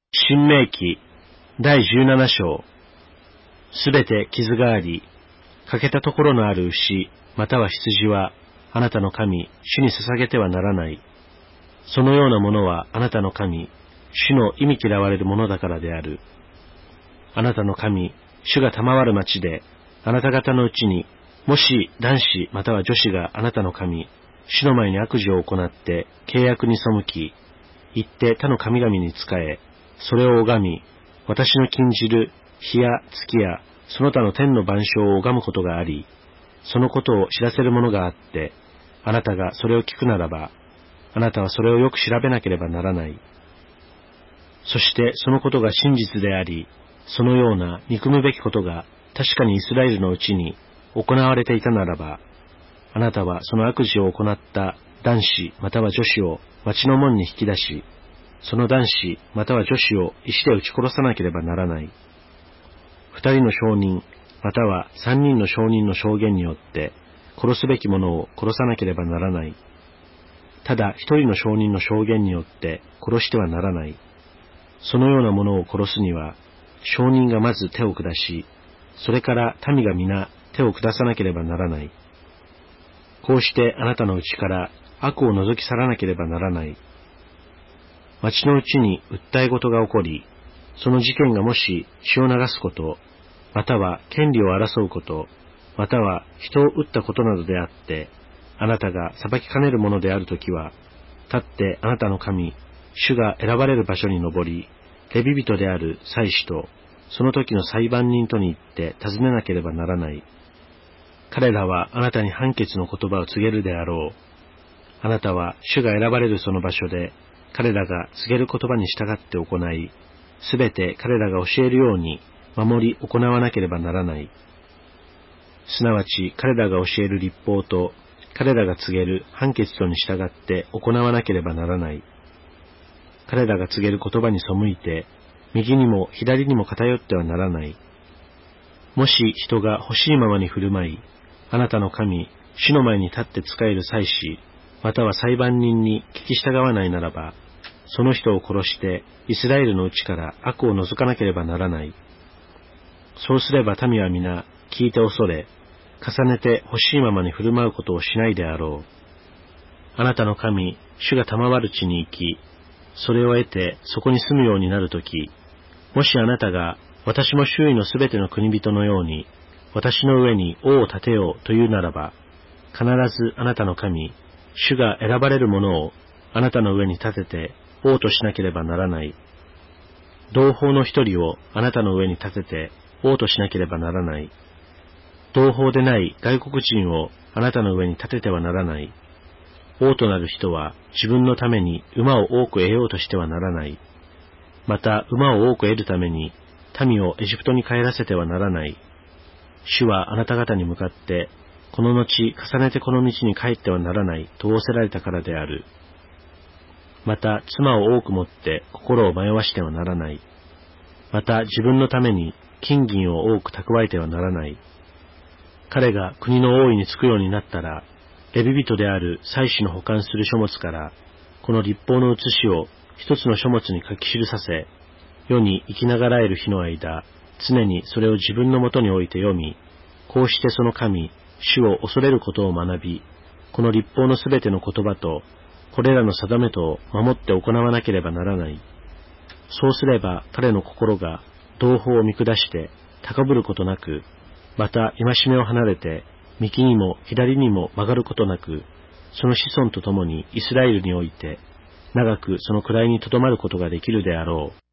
新明記第17章。すべて傷があり、欠けたところのある牛、または羊は、あなたの神、主に捧げてはならない。そのようなものはあなたの神、主の忌み嫌われるものだからである。あなたの神、主が賜る町で、あなた方のうちに、もし男子または女子があなたの神、主の前に悪事を行って契約に背き、行って他の神々に仕え、それを拝み、私の禁じる日や月やその他の天の万象を拝むことがあり、そのことを知らせるものがあって、あなたがそれを聞くならば、あなたはそれをよく調べなければならない。そしてそのことが真実であり、そのような憎むべきことが確かにイスラエルのうちに行われていたならば、あなたはその悪事を行った男子または女子を町の門に引き出し、その男子または女子を石で撃ち殺さなければならない。二人の証人または三人の証人の証言によって殺すべき者を殺さなければならない。ただ一人の証人の証言によって殺してはならない。そのような者を殺すには、証人がまず手を下し、それから民が皆手を下さなければならない。こうしてあなたのうちから悪を除き去らなければならない。町のうちに訴え事が起こり、その事件がもし血を流すこと、または権利を争うこと、または人を撃ったことなどであって、あなたが裁きかねるものであるときは、立ってあなたの神、主が選ばれる場所に登り、レビ人である祭司と、その時の裁判人とに行って尋ねなければならない。彼らはあなたに判決の言葉を告げるであろう。あなたは主が選ばれるその場所で、彼らが告げる言葉に従って行い、すべて彼らが教えるように守り行わなければならない。すなわち彼らが教える律法と、彼らが告げる判決とに従って行わなければならない。彼らが告げる言葉に背いて、右にも左にも偏ってはならない。もし人が欲しいままに振る舞い、あなたの神、主の前に立って仕える祭司、または裁判人に聞き従わないならば、その人を殺してイスラエルのうちから悪を除かなければならない。そうすれば民は皆聞いて恐れ、重ねて欲しいままに振る舞うことをしないであろう。あなたの神、主が賜る地に行き、それを得てそこに住むようになるとき、もしあなたが私も周囲のすべての国人のように、私の上に王を立てようというならば、必ずあなたの神、主が選ばれる者をあなたの上に立てて王としなければならない。同胞の一人をあなたの上に立てて王としなければならない。同胞でない外国人をあなたの上に立ててはならない。王となる人は自分のために馬を多く得ようとしてはならない。また馬を多く得るために民をエジプトに帰らせてはならない。主はあなた方に向かって、この後重ねてこの道に帰ってはならないと仰せられたからである。また妻を多く持って心を迷わしてはならない。また自分のために金銀を多く蓄えてはならない。彼が国の王位につくようになったら、レビ人である祭司の保管する書物から、この律法の写しを一つの書物に書き記させ、世に生きながらえる日の間、常にそれを自分のもとに置いて読み、こうしてその神、主を恐れることを学び、この律法のすべての言葉と、これらの定めとを守って行わなければならない。そうすれば彼の心が同胞を見下して高ぶることなく、また戒めを離れて右にも左にも曲がることなく、その子孫と共にイスラエルにおいて長くその位にとどまることができるであろう。